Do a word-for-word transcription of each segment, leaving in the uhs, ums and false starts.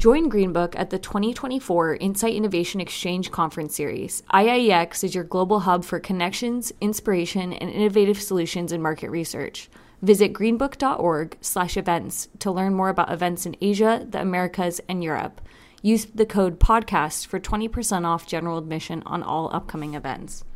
Join Greenbook at the twenty twenty-four Insight Innovation Exchange Conference Series. I I E X is your global hub for connections, inspiration, and innovative solutions in market research. Visit greenbook.org slash events to learn more about events in Asia, the Americas, and Europe. Use the code PODCAST for twenty percent off general admission on all upcoming events.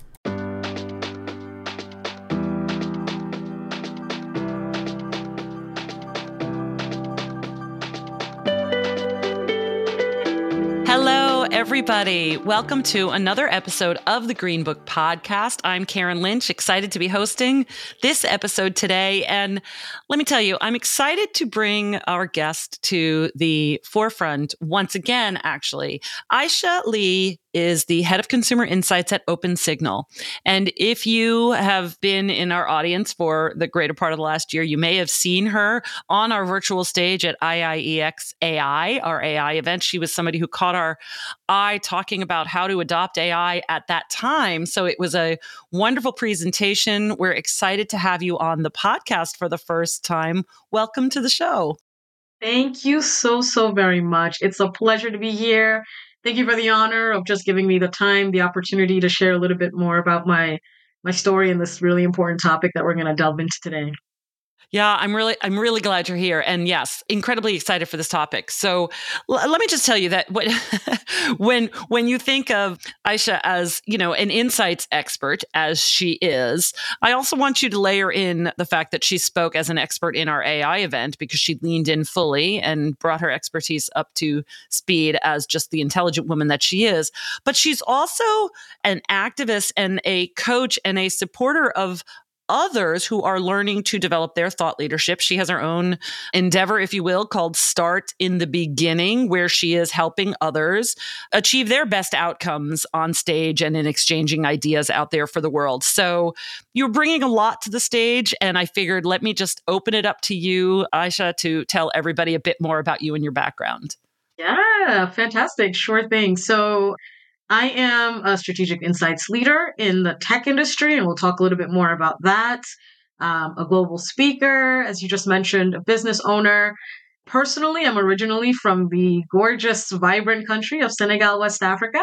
Hello, everybody. Welcome to another episode of the Green Book Podcast. I'm Karen Lynch, excited to be hosting this episode today. And let me tell you, I'm excited to bring our guest to the forefront once again, actually. Aisha Lee is the head of consumer insights at OpenSignal. And if you have been in our audience for the greater part of the last year, you may have seen her on our virtual stage at I I E X A I, our A I event. She was somebody who caught our eye talking about how to adopt A I at that time. So it was a wonderful presentation. We're excited to have you on the podcast for the first time. Welcome to the show. Thank you so, so very much. It's a pleasure to be here. Thank you for the honor of just giving me the time, the opportunity to share a little bit more about my my story and this really important topic that we're going to delve into today. Yeah, I'm really, I'm really glad you're here. And yes, incredibly excited for this topic. So l- let me just tell you that what, when, when you think of Aisha as, you know, an insights expert, as she is, I also want you to layer in the fact that she spoke as an expert in our A I event because she leaned in fully and brought her expertise up to speed as just the intelligent woman that she is. But she's also an activist and a coach and a supporter of others who are learning to develop their thought leadership. She has her own endeavor, if you will, called Start in the Beginning, where she is helping others achieve their best outcomes on stage and in exchanging ideas out there for the world. So you're bringing a lot to the stage, and I figured let me just open it up to you, Aisha, to tell everybody a bit more about you and your background. Yeah, fantastic. Sure thing. So I am a strategic insights leader in the tech industry, and we'll talk a little bit more about that. Um, a global speaker, as you just mentioned, a business owner. Personally, I'm originally from the gorgeous, vibrant country of Senegal, West Africa.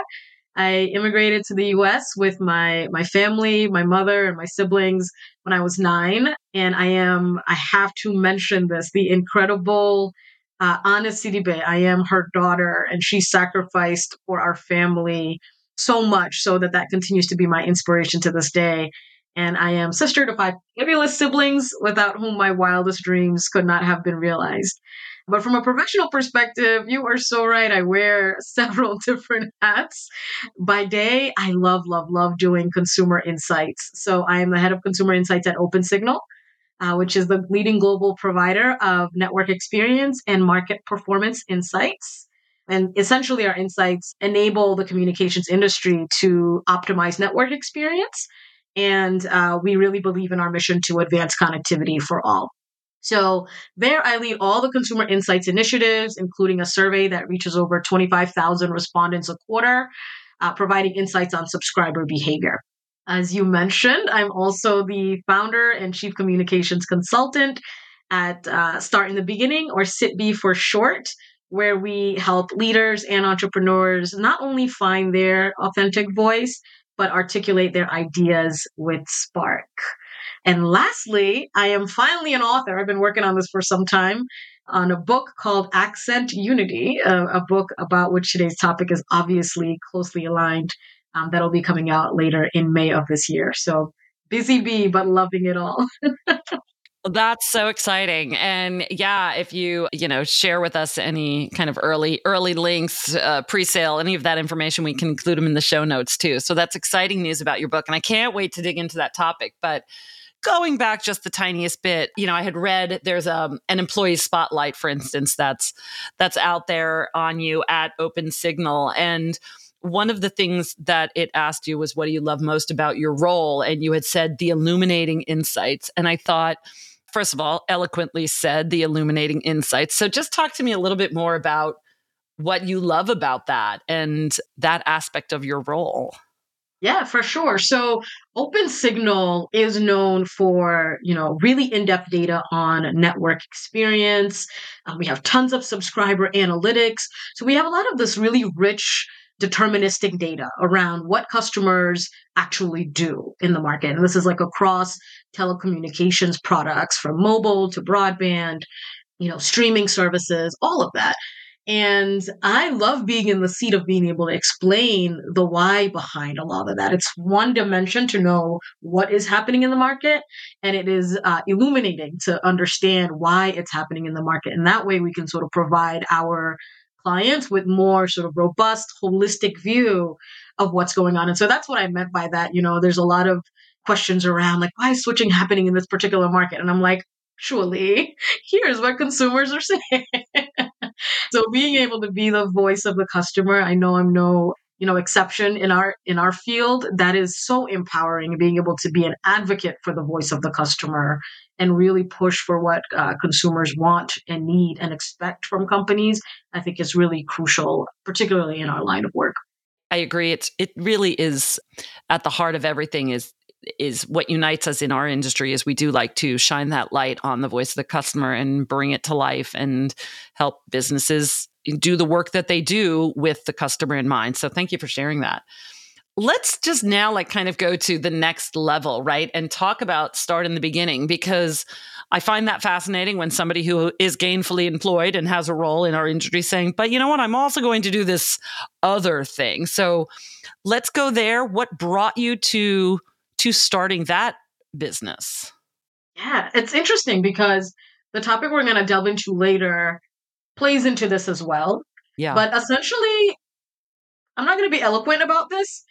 I immigrated to the U S with my my family, my mother, and my siblings when I was nine. And I am, I have to mention this, the incredible uh, Anna Sidibe. I am her daughter, and she sacrificed for our family so much so that that continues to be my inspiration to this day. And I am sister to five fabulous siblings without whom my wildest dreams could not have been realized. But from a professional perspective, you are so right. I wear several different hats. By day, I love, love, love doing consumer insights. So I am the head of consumer insights at OpenSignal, uh, which is the leading global provider of network experience and market performance insights. And essentially, our insights enable the communications industry to optimize network experience. And uh, we really believe in our mission to advance connectivity for all. So there I lead all the consumer insights initiatives, including a survey that reaches over twenty-five thousand respondents a quarter, uh, providing insights on subscriber behavior. As you mentioned, I'm also the founder and chief communications consultant at uh, Start in the Beginning, or S I T B for short, where we help leaders and entrepreneurs not only find their authentic voice, but articulate their ideas with spark. And lastly, I am finally an author. I've been working on this for some time on a book called Accent Unity, a, a book about which today's topic is obviously closely aligned. Um, that'll be coming out later in May of this year. So busy bee, but loving it all. Well, that's so exciting. And yeah, if you, you know, share with us any kind of early, early links, uh, pre-sale, any of that information, we can include them in the show notes too. So that's exciting news about your book. And I can't wait to dig into that topic. But going back just the tiniest bit, you know, I had read there's um, an employee spotlight, for instance, that's that's out there on you at OpenSignal. And one of the things that it asked you was, what do you love most about your role? And you had said the illuminating insights. And I thought, first of all, eloquently said, the illuminating insights. So just talk to me a little bit more about what you love about that and that aspect of your role. Yeah, for sure. So OpenSignal is known for, you know, really in-depth data on network experience. Um, we have tons of subscriber analytics. So we have a lot of this really rich deterministic data around what customers actually do in the market. And this is like across telecommunications products from mobile to broadband, you know, streaming services, all of that. And I love being in the seat of being able to explain the why behind a lot of that. It's one dimension to know what is happening in the market, and it is uh, illuminating to understand why it's happening in the market. And that way we can sort of provide our clients with more sort of robust, holistic view of what's going on. And so that's what I meant by that. You know, there's a lot of questions around like, why is switching happening in this particular market? And I'm like, actually, here's what consumers are saying. So being able to be the voice of the customer, I know I'm no, you know, exception in our in our field. That is so empowering, being able to be an advocate for the voice of the customer and really push for what uh, consumers want and need and expect from companies. I think is really crucial, particularly in our line of work. I agree. It's it really is at the heart of everything is is what unites us in our industry is we do like to shine that light on the voice of the customer and bring it to life and help businesses do the work that they do with the customer in mind. So thank you for sharing that. Let's just now like kind of go to the next level, right? And talk about start in the beginning, because I find that fascinating when somebody who is gainfully employed and has a role in our industry saying, but you know what, I'm also going to do this other thing. So let's go there. What brought you to to starting that business? Yeah, it's interesting because the topic we're going to delve into later plays into this as well. Yeah. But essentially, I'm not going to be eloquent about this.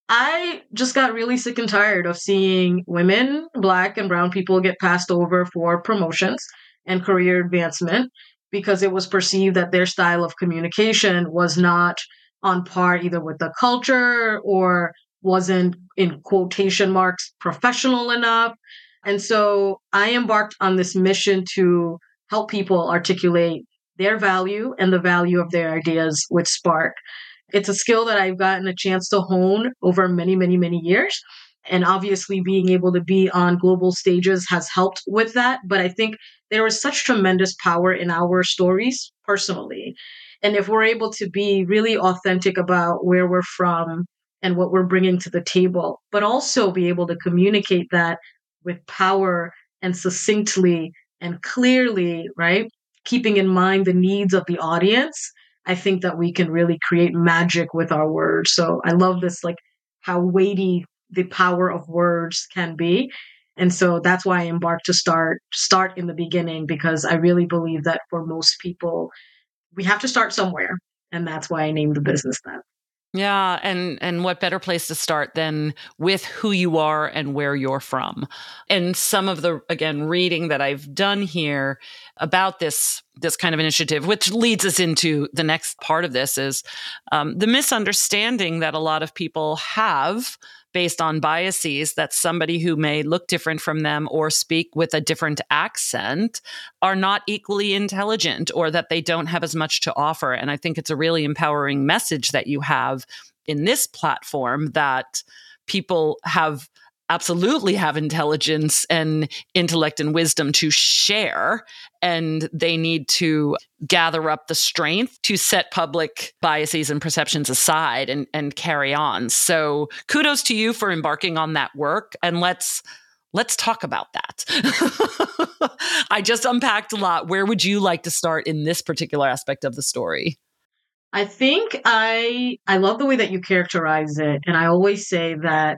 I just got really sick and tired of seeing women, Black and Brown people get passed over for promotions and career advancement because it was perceived that their style of communication was not on par either with the culture or wasn't, in quotation marks, professional enough. And so I embarked on this mission to help people articulate their value and the value of their ideas with Spark. It's a skill that I've gotten a chance to hone over many, many, many years. And obviously, being able to be on global stages has helped with that. But I think there is such tremendous power in our stories personally. And if we're able to be really authentic about where we're from and what we're bringing to the table, but also be able to communicate that with power and succinctly and clearly, right? Keeping in mind the needs of the audience, I think that we can really create magic with our words. So I love this, like how weighty the power of words can be. And so that's why I embarked to start start in the beginning, because I really believe that for most people, we have to start somewhere. And that's why I named the business that. Yeah, and and what better place to start than with who you are and where you're from. And some of the again reading that I've done here about this this kind of initiative, which leads us into the next part of this, is um, the misunderstanding that a lot of people have based on biases that somebody who may look different from them or speak with a different accent are not equally intelligent or that they don't have as much to offer. And I think it's a really empowering message that you have in this platform, that people have absolutely have intelligence and intellect and wisdom to share, and they need to gather up the strength to set public biases and perceptions aside and, and carry on. So kudos to you for embarking on that work. And let's let's talk about that. I just unpacked a lot. Where would you like to start in this particular aspect of the story? I think I I love the way that you characterize it. And I always say that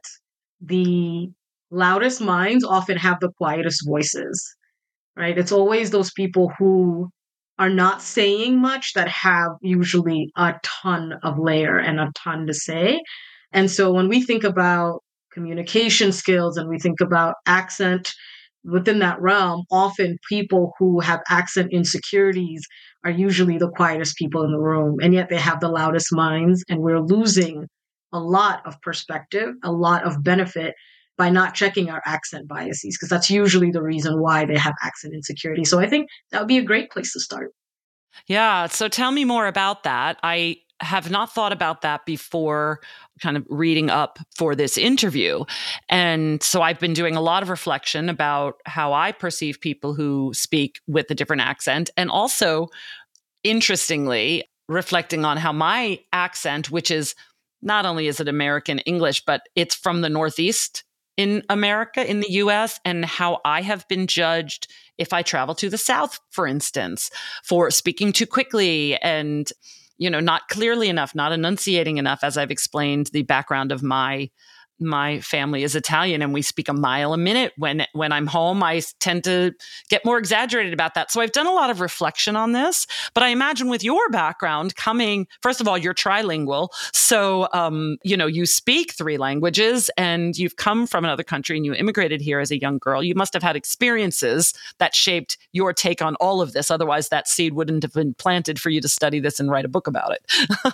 the loudest minds often have the quietest voices, right? It's always those people who are not saying much that have usually a ton of layer and a ton to say. And so when we think about communication skills and we think about accent within that realm, often people who have accent insecurities are usually the quietest people in the room, and yet they have the loudest minds. And we're losing a lot of perspective, a lot of benefit by not checking our accent biases, because that's usually the reason why they have accent insecurity. So I think that would be a great place to start. Yeah. So tell me more about that. I have not thought about that before kind of reading up for this interview. And so I've been doing a lot of reflection about how I perceive people who speak with a different accent, and also, interestingly, reflecting on how my accent, which is not only is it American English, but it's from the Northeast in America, in the U S, and how I have been judged if I travel to the South, for instance, for speaking too quickly and, you know, not clearly enough, not enunciating enough. As I've explained, the background of my my family is Italian, and we speak a mile a minute. When when I'm home, I tend to get more exaggerated about that. So I've done a lot of reflection on this. But I imagine with your background coming, first of all, you're trilingual. So, um, you know, you speak three languages, and you've come from another country and you immigrated here as a young girl. You must have had experiences that shaped your take on all of this. Otherwise, that seed wouldn't have been planted for you to study this and write a book about it.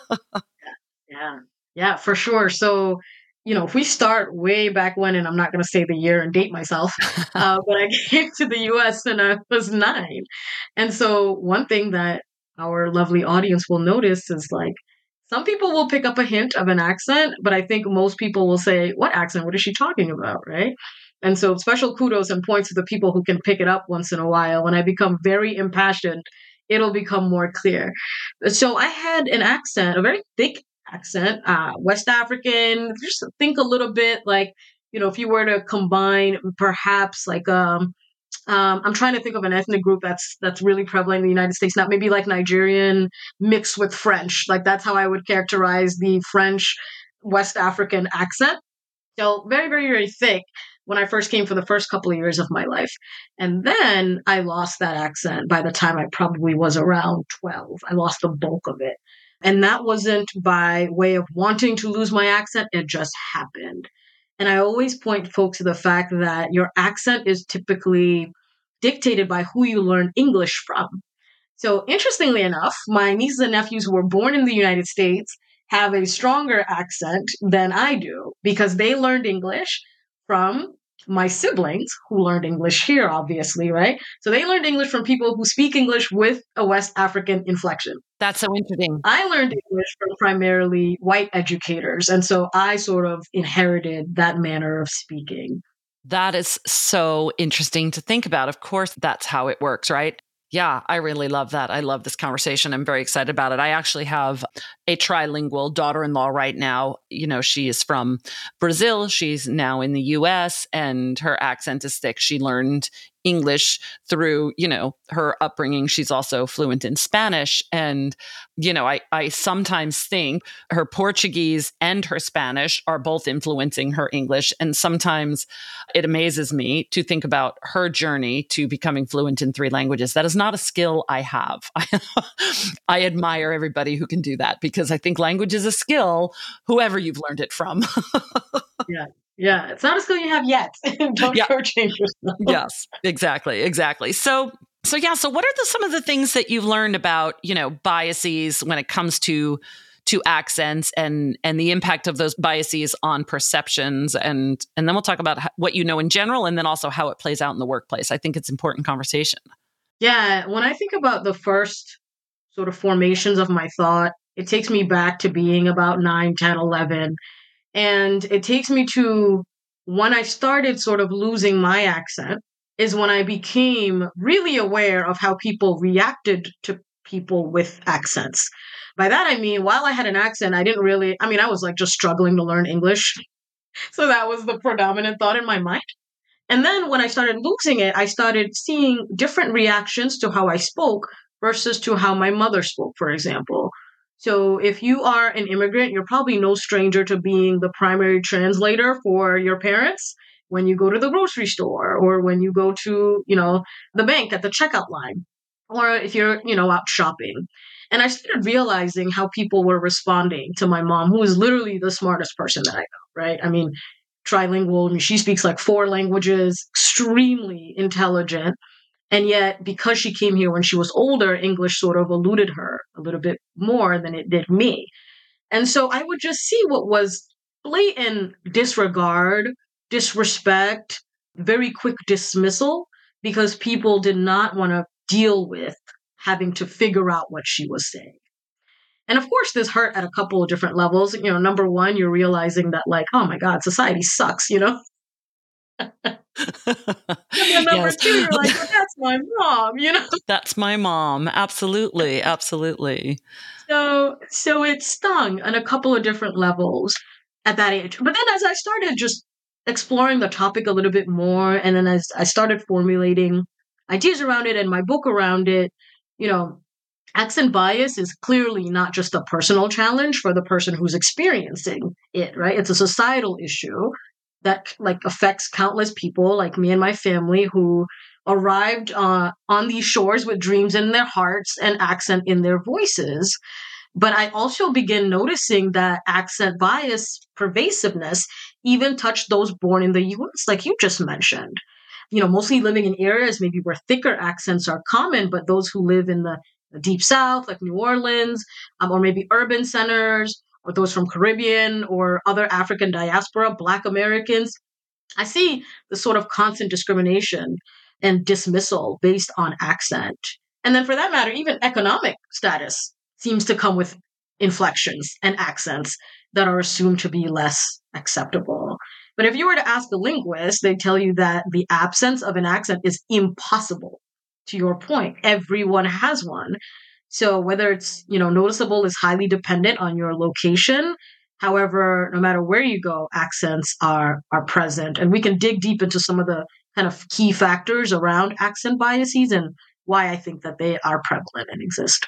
Yeah, yeah, for sure. So, you know, if we start way back when, and I'm not going to say the year and date myself, uh, but I came to the U S when I was nine. And so, one thing that our lovely audience will notice is like, some people will pick up a hint of an accent, but I think most people will say, "What accent? What is she talking about?" Right? And so, special kudos and points to the people who can pick it up once in a while. When I become very impassioned, it'll become more clear. So, I had an accent, a very thick accent, uh, West African. Just think a little bit like, you know, if you were to combine perhaps like um, um, I'm trying to think of an ethnic group that's that's really prevalent in the United States now, maybe like Nigerian mixed with French. Like that's how I would characterize the French West African accent. So very, very, very thick when I first came for the first couple of years of my life. And then I lost that accent by the time I probably was around twelve. I lost the bulk of it. And that wasn't by way of wanting to lose my accent, it just happened. And I always point folks to the fact that your accent is typically dictated by who you learn English from. So, interestingly enough, my nieces and nephews who were born in the United States have a stronger accent than I do because they learned English from my siblings who learned English here, obviously, right? So, they learned English from people who speak English with a West African inflection. That's so interesting. I learned English from primarily white educators. And so I sort of inherited that manner of speaking. That is so interesting to think about. Of course, that's how it works, right? Yeah, I really love that. I love this conversation. I'm very excited about it. I actually have a trilingual daughter-in-law right now. You know, she is from Brazil. She's now in the U S, and her accent is thick. She learned English through, you know, her upbringing. She's also fluent in Spanish. And, you know, I, I sometimes think her Portuguese and her Spanish are both influencing her English. And sometimes it amazes me to think about her journey to becoming fluent in three languages. That is not a skill I have. I admire everybody who can do that because I think language is a skill, whoever you've learned it from. Yeah. Yeah, it's not a skill you have yet. Don't Yeah. shortchange yourself. Yes, exactly, exactly. So, so yeah. So, what are the, some of the things that you've learned about, you know, biases when it comes to to accents and and the impact of those biases on perceptions, and and then we'll talk about how, what you know in general, and then also how it plays out in the workplace. I think it's important conversation. Yeah, when I think about the first sort of formations of my thought, it takes me back to being about nine, ten, eleven. And it takes me to when I started sort of losing my accent, is when I became really aware of how people reacted to people with accents. By that, I mean, while I had an accent, I didn't really, I mean, I was like just struggling to learn English. So that was the predominant thought in my mind. And then when I started losing it, I started seeing different reactions to how I spoke versus to how my mother spoke, for example. So if you are an immigrant, you're probably no stranger to being the primary translator for your parents when you go to the grocery store or when you go to, you know, the bank at the checkout line or if you're, you know, out shopping. And I started realizing how people were responding to my mom, who is literally the smartest person that I know, right? I mean, trilingual. I mean, she speaks like four languages, extremely intelligent. And yet, because she came here when she was older, English sort of eluded her a little bit more than it did me. And so I would just see what was blatant disregard, disrespect, very quick dismissal, because people did not want to deal with having to figure out what she was saying. And of course, this hurt at a couple of different levels. You know, number one, you're realizing that like, oh my God, society sucks, you know? And then number Yes. two, you're like, well, that's my mom, you know? That's my mom. Absolutely. Absolutely. So, so it stung on a couple of different levels at that age. But then as I started just exploring the topic a little bit more, and then as I started formulating ideas around it and my book around it, you know, accent bias is clearly not just a personal challenge for the person who's experiencing it, right? It's a societal issue that like affects countless people like me and my family who arrived uh, on these shores with dreams in their hearts and accent in their voices. But I also begin noticing that accent bias pervasiveness even touched those born in the U S, like you just mentioned. You know, mostly living in areas maybe where thicker accents are common, but those who live in the deep South, like New Orleans, um, or maybe urban centers, or those from Caribbean or other African diaspora, Black Americans, I see the sort of constant discrimination and dismissal based on accent. And then for that matter, even economic status seems to come with inflections and accents that are assumed to be less acceptable. But if you were to ask a linguist, they'd tell you that the absence of an accent is impossible. To your point, everyone has one. So whether it's, you know, noticeable is highly dependent on your location. However, no matter where you go, accents are are present. And we can dig deep into some of the kind of key factors around accent biases and why I think that they are prevalent and exist.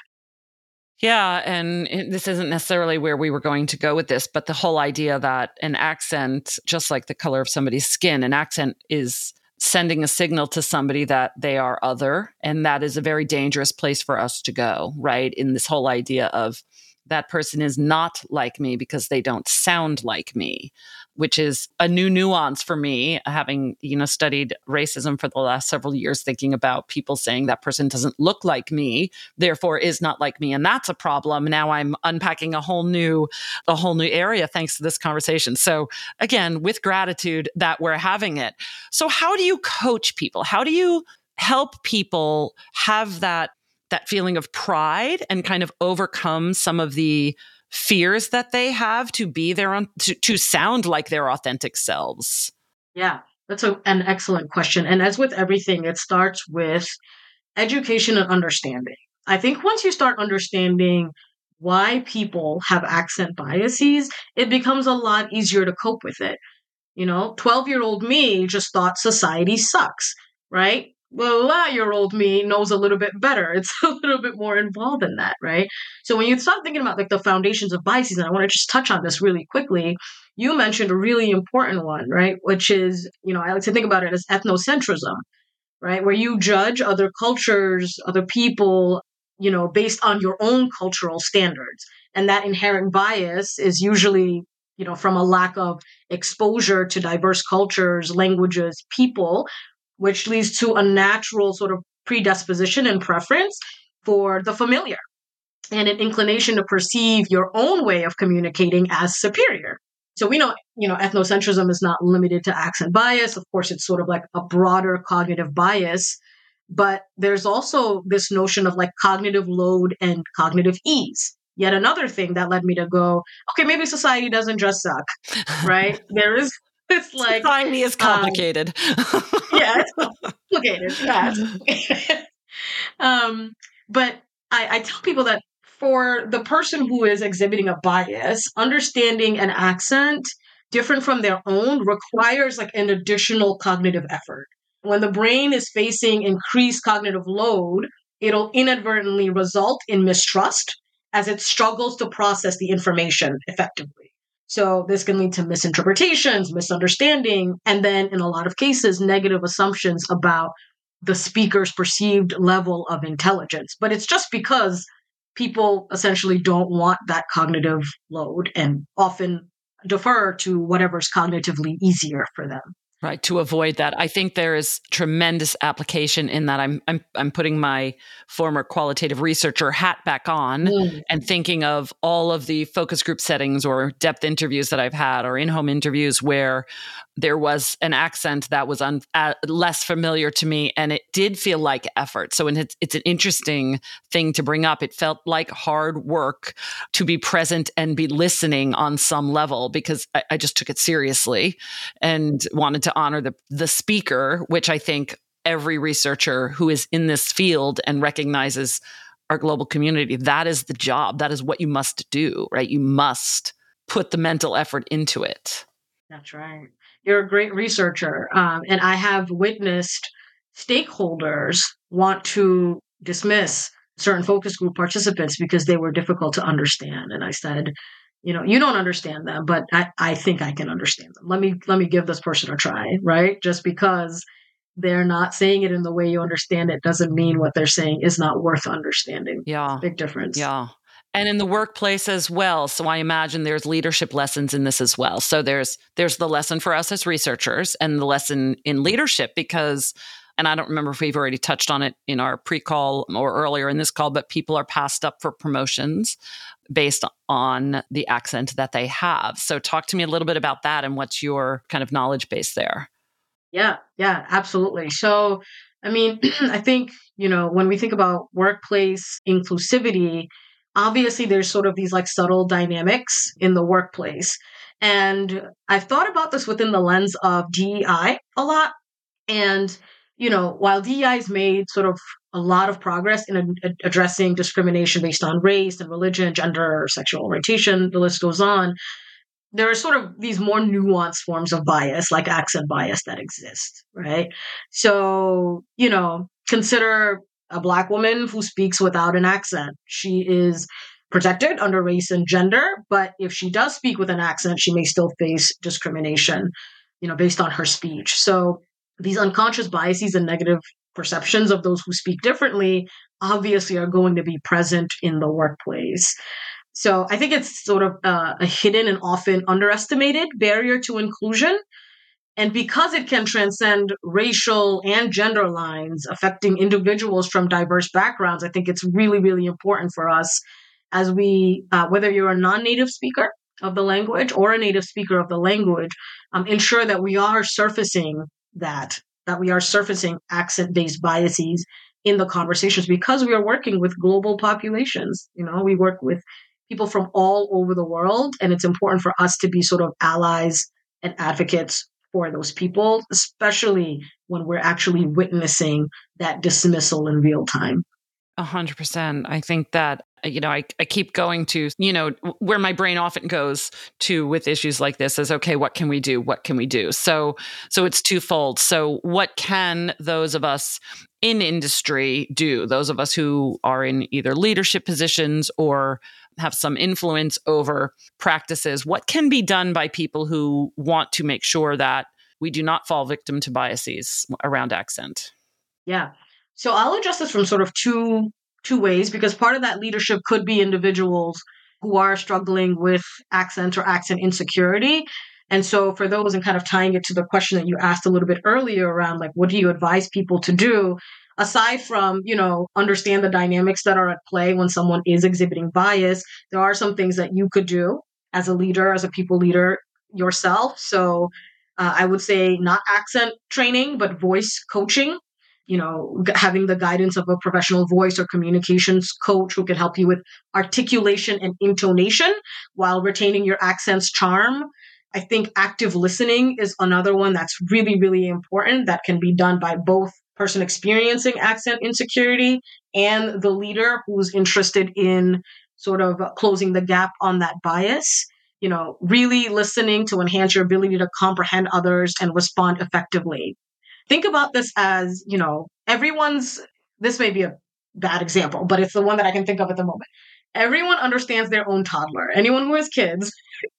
Yeah, and it- this isn't necessarily where we were going to go with this, but the whole idea that an accent, just like the color of somebody's skin, an accent is sending a signal to somebody that they are other. And that is a very dangerous place for us to go, right? In this whole idea of that person is not like me because they don't sound like me, which is a new nuance for me, having, you know, studied racism for the last several years, thinking about people saying that person doesn't look like me, therefore is not like me. And that's a problem. Now I'm unpacking a whole new, a whole new area thanks to this conversation. So again, with gratitude that we're having it. So how do you coach people? How do you help people have that that feeling of pride and kind of overcome some of the fears that they have to be their own, to, to sound like their authentic selves? Yeah, that's a, an excellent question. And as with everything, it starts with education and understanding. I think once you start understanding why people have accent biases, it becomes a lot easier to cope with it. You know, twelve year old me just thought society sucks, right? Well, eleven year old me knows a little bit better. It's a little bit more involved in that, right? So when you start thinking about like the foundations of biases, and I want to just touch on this really quickly, you mentioned a really important one, right? Which is, you know, I like to think about it as ethnocentrism, right? Where you judge other cultures, other people, you know, based on your own cultural standards. And that inherent bias is usually, you know, from a lack of exposure to diverse cultures, languages, people, which leads to a natural sort of predisposition and preference for the familiar and an inclination to perceive your own way of communicating as superior. So we know, you know, ethnocentrism is not limited to accent bias. Of course, it's sort of like a broader cognitive bias, but there's also this notion of like cognitive load and cognitive ease. Yet another thing that led me to go, okay, maybe society doesn't just suck, right? There is this like Society is complicated. Um, yeah, it's complicated. Yeah. um, but I, I tell people that for the person who is exhibiting a bias, understanding an accent different from their own requires like an additional cognitive effort. When the brain is facing increased cognitive load, it'll inadvertently result in mistrust as it struggles to process the information effectively. So this can lead to misinterpretations, misunderstanding, and then in a lot of cases, negative assumptions about the speaker's perceived level of intelligence. But it's just because people essentially don't want that cognitive load and often defer to whatever's cognitively easier for them. Right, to avoid that. I think there is tremendous application in that. I'm I'm I'm putting my former qualitative researcher hat back on mm. and thinking of all of the focus group settings or depth interviews that I've had or in-home interviews where there was an accent that was un, uh, less familiar to me, and it did feel like effort. So it's, it's an interesting thing to bring up. It felt like hard work to be present and be listening on some level, because I, I just took it seriously and wanted to honor the the speaker, which I think every researcher who is in this field and recognizes our global community, that is the job. That is what you must do, right? You must put the mental effort into it. That's right. You're a great researcher. Um, and I have witnessed stakeholders want to dismiss certain focus group participants because they were difficult to understand. And I said, you know, you don't understand them, but I, I think I can understand them. Let me let me give this person a try, right? Just because they're not saying it in the way you understand it doesn't mean what they're saying is not worth understanding. Yeah. Big difference. Yeah. And in the workplace as well. So I imagine there's leadership lessons in this as well. So there's there's the lesson for us as researchers and the lesson in leadership, because, and I don't remember if we've already touched on it in our pre-call or earlier in this call, but people are passed up for promotions based on the accent that they have. So talk to me a little bit about that and what's your kind of knowledge base there. Yeah, yeah, absolutely. So, I mean, I think, you know, when we think about workplace inclusivity, obviously there's sort of these like subtle dynamics in the workplace. And I've thought about this within the lens of D E I a lot. And, you know, while D E I has made sort of a lot of progress in a- addressing discrimination based on race and religion, gender, sexual orientation, the list goes on, there are sort of these more nuanced forms of bias, like accent bias, that exist, right? So, you know, consider a Black woman who speaks without an accent. She is protected under race and gender, but if she does speak with an accent, she may still face discrimination, you know, based on her speech. So these unconscious biases and negative perceptions of those who speak differently obviously are going to be present in the workplace. So I think it's sort of uh, a hidden and often underestimated barrier to inclusion. And because it can transcend racial and gender lines, affecting individuals from diverse backgrounds, I think it's really, really important for us as we, uh, whether you're a non-native speaker of the language or a native speaker of the language, um, ensure that we are surfacing that, that we are surfacing accent-based biases in the conversations, because we are working with global populations. You know, we work with people from all over the world, and it's important for us to be sort of allies and advocates for those people, especially when we're actually witnessing that dismissal in real time. A hundred percent. I think that, you know, I, I keep going to, you know, where my brain often goes to with issues like this is, okay, what can we do? What can we do? So, so it's twofold. So what can those of us in industry do? Those of us who are in either leadership positions or have some influence over practices, what can be done by people who want to make sure that we do not fall victim to biases around accent? Yeah. So I'll address this from sort of two two ways, because part of that leadership could be individuals who are struggling with accent or accent insecurity. And so for those, and kind of tying it to the question that you asked a little bit earlier around like, what do you advise people to do? Aside from, you know, understand the dynamics that are at play when someone is exhibiting bias, there are some things that you could do as a leader, as a people leader yourself. So uh, I would say not accent training, but voice coaching. You know, g- having the guidance of a professional voice or communications coach who can help you with articulation and intonation while retaining your accent's charm. I think active listening is another one that's really, really important, that can be done by both person experiencing accent insecurity and the leader who's interested in sort of closing the gap on that bias. You know, really listening to enhance your ability to comprehend others and respond effectively. Think about this as, you know, everyone's, this may be a bad example, but it's the one that I can think of at the moment. Everyone understands their own toddler. Anyone who has kids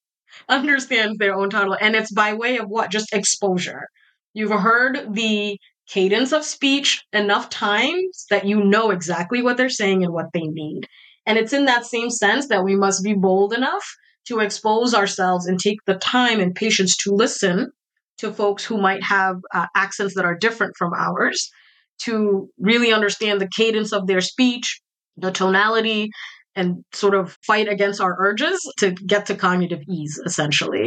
understands their own toddler. And it's by way of what? Just exposure. You've heard the cadence of speech enough times that you know exactly what they're saying and what they need. And it's in that same sense that we must be bold enough to expose ourselves and take the time and patience to listen to folks who might have uh, accents that are different from ours, to really understand the cadence of their speech, the tonality, and sort of fight against our urges to get to cognitive ease, essentially.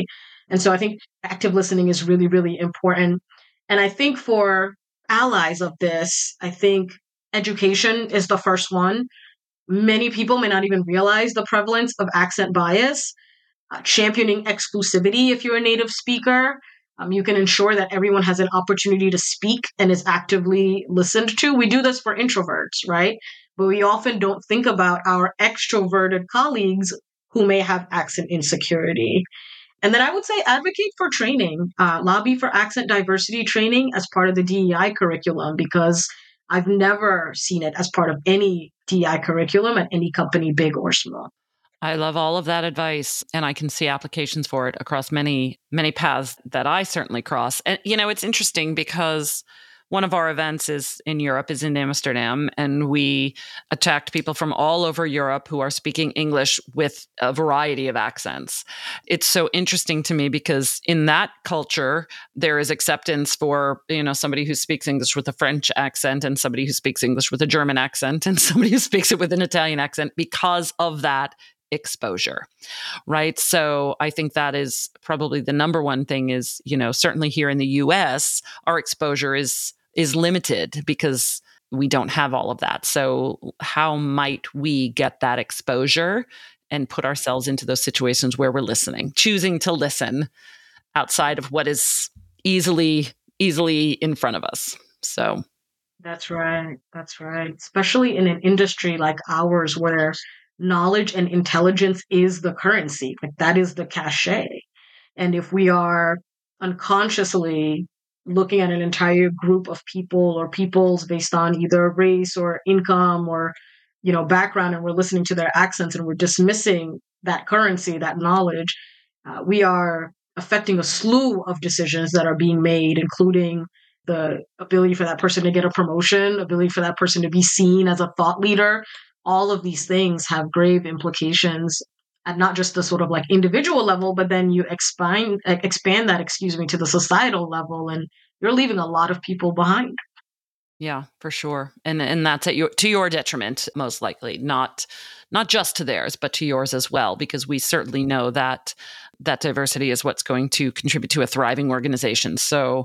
And so I think active listening is really, really important. And I think for allies of this, I think education is the first one. Many people may not even realize the prevalence of accent bias. Uh, championing exclusivity if you're a native speaker. Um, you can ensure that everyone has an opportunity to speak and is actively listened to. We do this for introverts, right? But we often don't think about our extroverted colleagues who may have accent insecurity. And then I would say advocate for training, uh, lobby for accent diversity training as part of the D E I curriculum, because I've never seen it as part of any D E I curriculum at any company, big or small. I love all of that advice, and I can see applications for it across many, many paths that I certainly cross. And, you know, it's interesting because one of our events is in Europe, is in Amsterdam, and we attract people from all over Europe who are speaking English with a variety of accents. It's so interesting to me because in that culture, there is acceptance for, you know, somebody who speaks English with a French accent and somebody who speaks English with a German accent and somebody who speaks it with an Italian accent because of that exposure, right? So I think that is probably the number one thing is, you know, certainly here in the U S, our exposure is is limited because we don't have all of that. So how might we get that exposure and put ourselves into those situations where we're listening, choosing to listen outside of what is easily, easily in front of us? So that's right. That's right. Especially in an industry like ours where knowledge and intelligence is the currency. Like that is the cachet. And if we are unconsciously looking at an entire group of people or peoples based on either race or income or, you know, background, and we're listening to their accents and we're dismissing that currency, that knowledge, uh, we are affecting a slew of decisions that are being made, including the ability for that person to get a promotion, ability for that person to be seen as a thought leader. All of these things have grave implications at not just the sort of like individual level, but then you expand expand that, excuse me, to the societal level, and you're leaving a lot of people behind. Yeah, for sure. And and that's at your to your detriment, most likely, not not just to theirs, but to yours as well, because we certainly know that that diversity is what's going to contribute to a thriving organization. So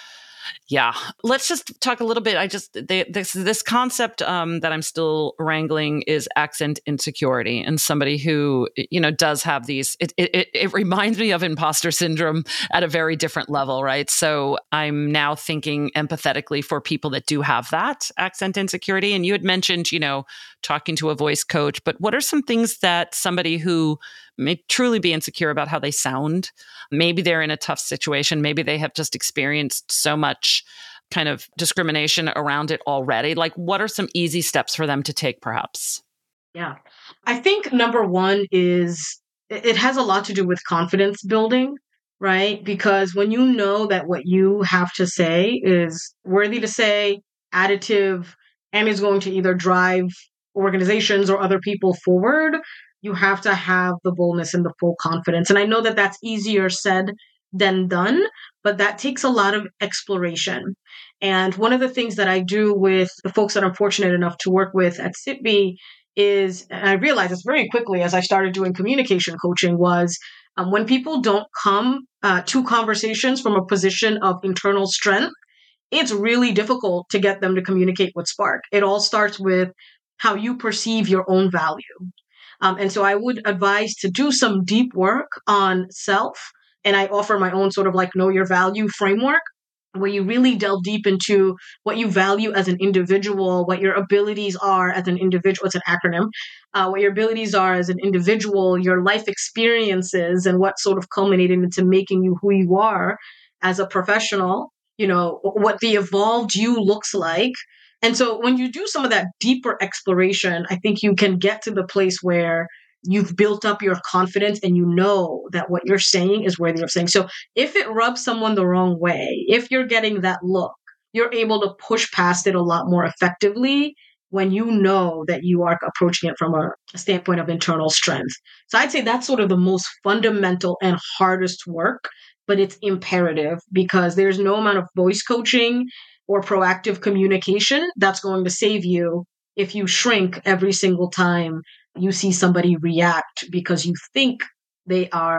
yeah, let's just talk a little bit. I just they, this this concept um, that I'm still wrangling is accent insecurity, and somebody who you know does have these. It, it it reminds me of imposter syndrome at a very different level, right? So I'm now thinking empathetically for people that do have that accent insecurity. And you had mentioned, you know, talking to a voice coach, but what are some things that somebody who may truly be insecure about how they sound? Maybe they're in a tough situation. Maybe they have just experienced so much kind of discrimination around it already. Like, what are some easy steps for them to take, perhaps? Yeah. I think number one is it has a lot to do with confidence building, right? Because when you know that what you have to say is worthy to say, additive, and is going to either drive organizations or other people forward, you have to have the boldness and the full confidence. And I know that that's easier said than done, but that takes a lot of exploration. And one of the things that I do with the folks that I'm fortunate enough to work with at Sitbee is, and I realized this very quickly as I started doing communication coaching, was um, when people don't come uh, to conversations from a position of internal strength, it's really difficult to get them to communicate with spark. It all starts with how you perceive your own value. Um, and so I would advise to do some deep work on self. And I offer my own sort of like know your value framework where you really delve deep into what you value as an individual, what your abilities are as an individual. It's an acronym. Uh, what your abilities are as an individual, your life experiences, and what sort of culminated into making you who you are as a professional. You know, what the evolved you looks like. And so when you do some of that deeper exploration, I think you can get to the place where you've built up your confidence and you know that what you're saying is worthy of saying. So if it rubs someone the wrong way, if you're getting that look, you're able to push past it a lot more effectively when you know that you are approaching it from a, a standpoint of internal strength. So I'd say that's sort of the most fundamental and hardest work, but it's imperative because there's no amount of voice coaching or proactive communication that's going to save you if you shrink every single time you see somebody react because you think they are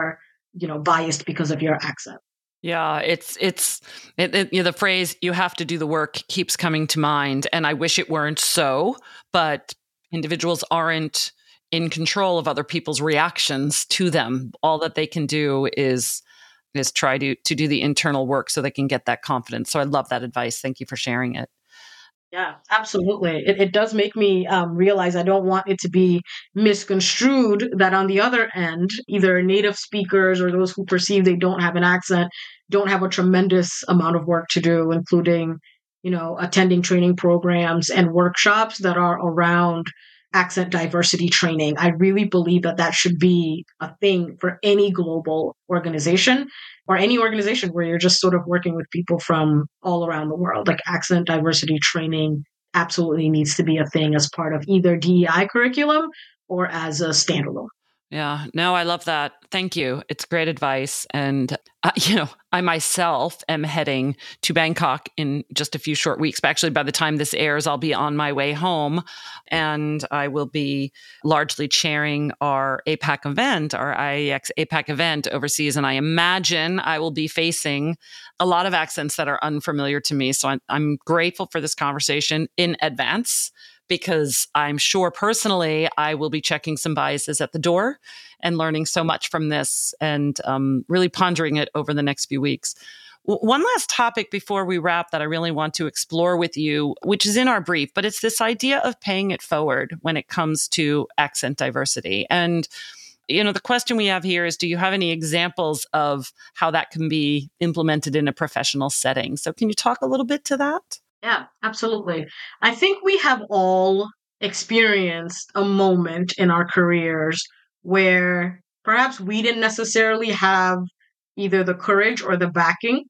you know, biased because of your accent. Yeah, it's it's it, it, you know, the phrase "you have to do the work" keeps coming to mind, and I wish it weren't so. But individuals aren't in control of other people's reactions to them. All that they can do is is try to to do the internal work so they can get that confidence. So I love that advice. Thank you for sharing it. Yeah, absolutely. It, it does make me um, realize I don't want it to be misconstrued that on the other end, either native speakers or those who perceive they don't have an accent don't have a tremendous amount of work to do, including, you know, attending training programs and workshops that are around accent diversity training. I really believe that that should be a thing for any global organization or any organization where you're just sort of working with people from all around the world. Like accent diversity training absolutely needs to be a thing as part of either D E I curriculum or as a standalone. Yeah, no, I love that. Thank you. It's great advice. And, uh, you know, I myself am heading to Bangkok in just a few short weeks. But actually, by the time this airs, I'll be on my way home and I will be largely chairing our APAC event, our I A X APAC event overseas. And I imagine I will be facing a lot of accents that are unfamiliar to me. So I'm, I'm grateful for this conversation in advance, because I'm sure personally I will be checking some biases at the door and learning so much from this and um, really pondering it over the next few weeks. W- one last topic before we wrap that I really want to explore with you, which is in our brief, but it's this idea of paying it forward when it comes to accent diversity. And you know, the question we have here is, do you have any examples of how that can be implemented in a professional setting? So can you talk a little bit to that? Yeah, absolutely. I think we have all experienced a moment in our careers where perhaps we didn't necessarily have either the courage or the backing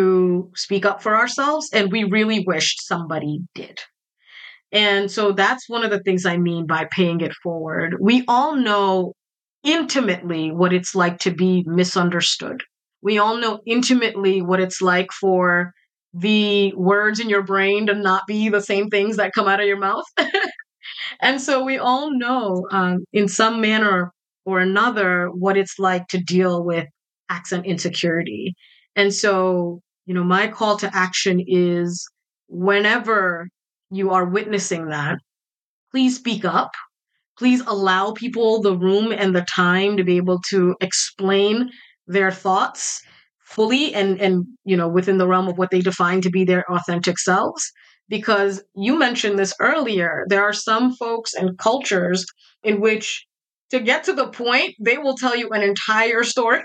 to speak up for ourselves, and we really wished somebody did. And so that's one of the things I mean by paying it forward. We all know intimately what it's like to be misunderstood. We all know intimately what it's like for the words in your brain to not be the same things that come out of your mouth. And so we all know um, in some manner or another what it's like to deal with accent insecurity. And so, you know, my call to action is whenever you are witnessing that, please speak up. Please allow people the room and the time to be able to explain their thoughts fully and and you know within the realm of what they define to be their authentic selves, because you mentioned this earlier, there are some folks and cultures in which to get to the point they will tell you an entire story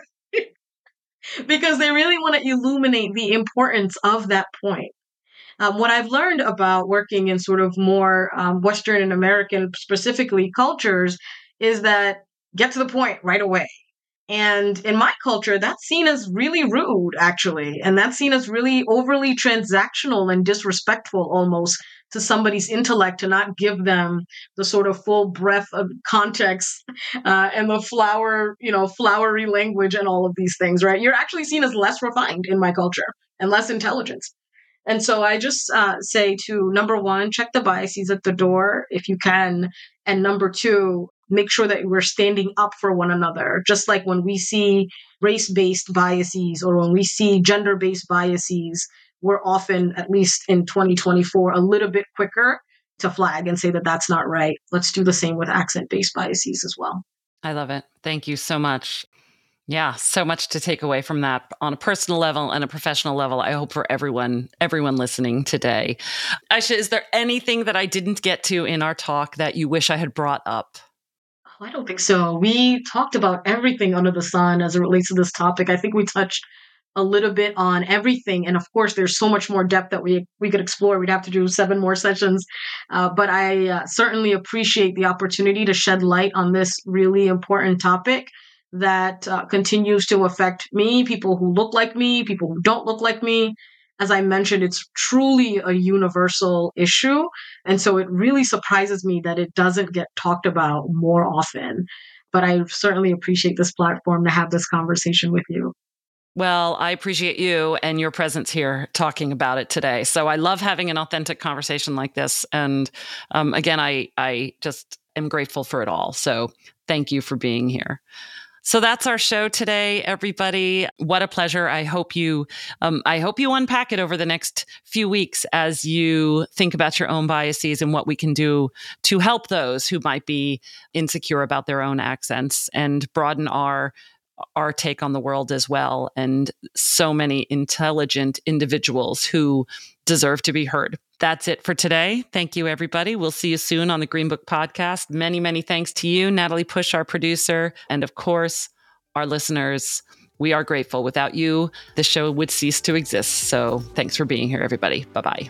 because they really want to illuminate the importance of that point. Um, what I've learned about working in sort of more um, Western and American, specifically cultures, is that get to the point right away. And in my culture, that's seen as really rude, actually. And that's seen as really overly transactional and disrespectful almost to somebody's intellect to not give them the sort of full breadth of context uh, and the flower, you know, flowery language and all of these things, right? You're actually seen as less refined in my culture and less intelligent. And so I just uh, say to number one, check the biases at the door if you can. And number two, make sure that we're standing up for one another. Just like when we see race based biases or when we see gender based biases, we're often, at least in twenty twenty-four, a little bit quicker to flag and say that that's not right. Let's do the same with accent based biases as well. I love it. Thank you so much. Yeah, so much to take away from that on a personal level and a professional level. I hope for everyone, everyone listening today. Aisha, is there anything that I didn't get to in our talk that you wish I had brought up? Oh, I don't think so. We talked about everything under the sun as it relates to this topic. I think we touched a little bit on everything, and of course, there's so much more depth that we we could explore. We'd have to do seven more sessions, uh, but I uh, certainly appreciate the opportunity to shed light on this really important topic that uh, continues to affect me, people who look like me, people who don't look like me. As I mentioned, it's truly a universal issue. And so it really surprises me that it doesn't get talked about more often. But I certainly appreciate this platform to have this conversation with you. Well, I appreciate you and your presence here talking about it today. So I love having an authentic conversation like this. And um, again, I, I just am grateful for it all. So thank you for being here. So that's our show today, everybody. What a pleasure. I hope you, um, I hope you unpack it over the next few weeks as you think about your own biases and what we can do to help those who might be insecure about their own accents and broaden our our take on the world as well. And so many intelligent individuals who deserve to be heard. That's it for today. Thank you, everybody. We'll see you soon on the Green Book Podcast. Many, many thanks to you, Natalie Push, our producer, and of course, our listeners. We are grateful. Without you, the show would cease to exist. So thanks for being here, everybody. Bye-bye.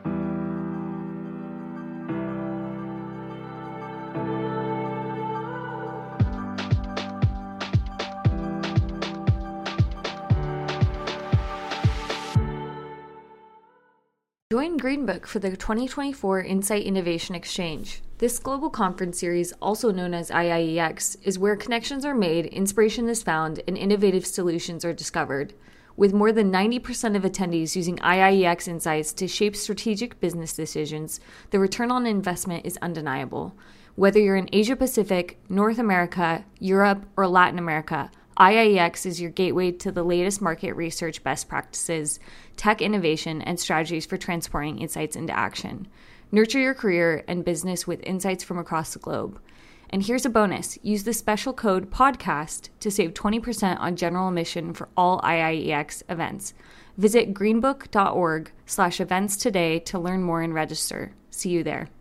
Join Greenbook for the twenty twenty-four Insight Innovation Exchange. This global conference series, also known as I I E X, is where connections are made, inspiration is found, and innovative solutions are discovered. With more than ninety percent of attendees using I I E X insights to shape strategic business decisions, the return on investment is undeniable. Whether you're in Asia Pacific, North America, Europe, or Latin America, I I E X is your gateway to the latest market research best practices, tech innovation, and strategies for transporting insights into action. Nurture your career and business with insights from across the globe. And here's a bonus. Use the special code PODCAST to save twenty percent on general admission for all I I E X events. Visit greenbook.org slash events today to learn more and register. See you there.